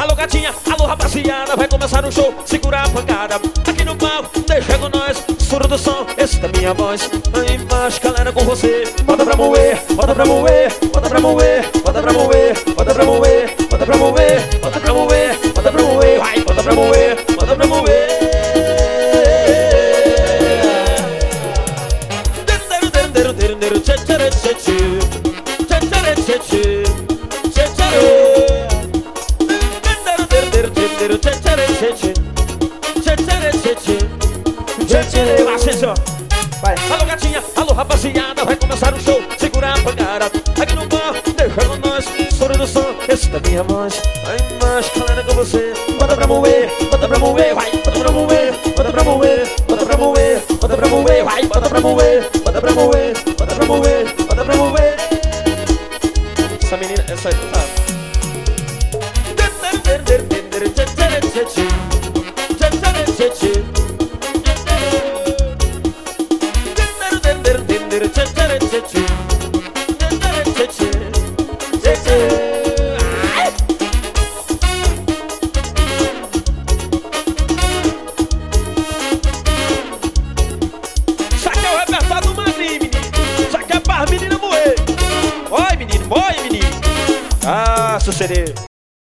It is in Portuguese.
Alô gatinha, alô rapaziada, vai começar o show, segura a pancada. Aqui no palco, deixa com nós, surdo do som, esse da minha voz. Aí embaixo, galera, com você. Bota pra moer, bota pra moer, bota pra moer, bota pra moer, bota pra moer, bota pra moer, bota pra moer, bota pra moer, vai, bota pra moer, bota pra moer. Vai. Alô gatinha, alô rapaziada, vai começar o show, segura a pancada. Aqui no bar, deixa com nós, soro do som, esse da minha voz. Aí embaixo, galera, com você. Bota pra moer, vai, bota pra moer, bota pra moer, bota pra moer, bota pra moer, vai, bota pra moer, bota pra moer, bota pra moer, bota pra moer. Essa menina, essa aí, tá? Isso aqui é o repertório do Madrid, menino. Isso aqui é para as meninas moer. Oi, menino, oi, menino. Ah, sucedeu.